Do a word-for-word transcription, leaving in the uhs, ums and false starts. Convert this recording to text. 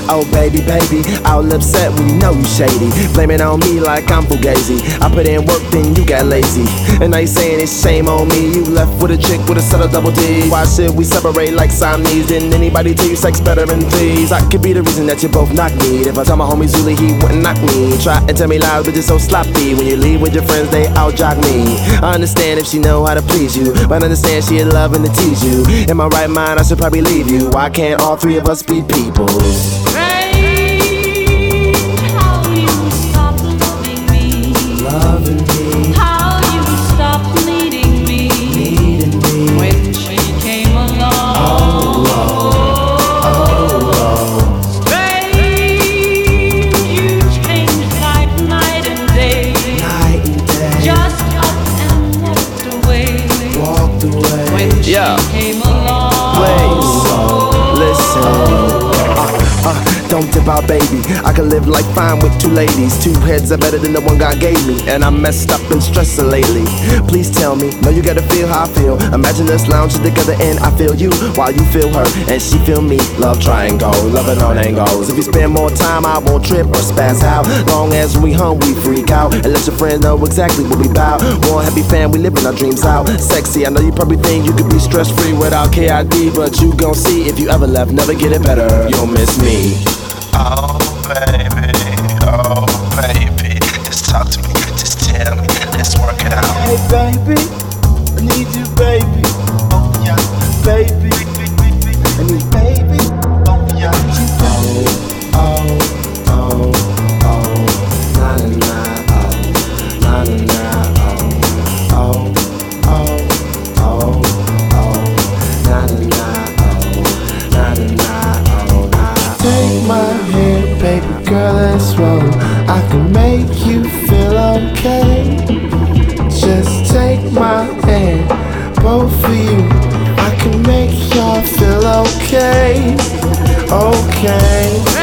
Oh baby, baby, all upset when you know you shady. Blame it on me like I'm fugazi. I put in work, then you got lazy. And now you saying it's shame on me. You left with a chick with a set of double D. Why should we separate like Siamese? Didn't anybody tell you sex better than threes? I could be the reason that you both knock me. If I tell my homie Zuli, he wouldn't knock me. Try and tell me lies, but you're so sloppy. When you leave with your friends, they out jock me. I understand if she know how to please you, but I understand she in loving to tease you. In my right mind, I should probably leave you. Why can't all three of us be people? Yeah, please, listen. Uh, uh, don't dip out, baby. I can live life fine with two ladies. Two heads are better than the one God gave me. And I'm messed up and stressing lately. Please tell me, no, you gotta feel how I feel. Imagine us lounging together and I feel you while you feel her and she feel me. Love triangle, loving on angles. If you spend more time, I won't trip or spaz out. Long as when we home, we freak out. And let your friends know exactly what we bout. One happy fan, we living our dreams out. Sexy, I know you probably think you could be stress free without K I D, but you gon' see if you ever left, never get it better. You'll miss me. Oh baby, oh baby, just talk to me, just tell me, let's work it out. Hey baby, I need you baby, oh yeah, baby, I need baby, oh yeah, oh, oh, oh, oh, na na na, oh, na na na, oh, oh, oh, oh, oh, na na na, oh, na na na, oh, na. Take my hand, baby girl, let's roll. I can make you feel okay. Just take my hand, both of you. I can make y'all feel okay, okay.